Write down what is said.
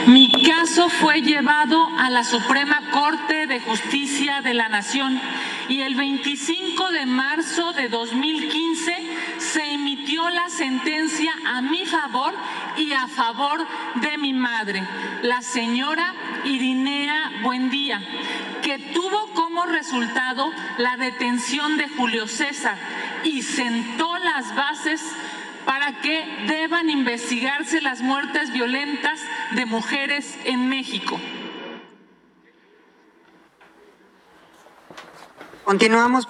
Mi caso fue llevado a la Suprema Corte de Justicia de la Nación y el 25 de marzo de 2015 se emitió la sentencia a mi favor y a favor de mi madre, la señora Irinea Buendía, que tuvo como resultado la detención de Julio César y sentó las bases para que deban investigarse las muertes violentas de mujeres en México. Continuamos.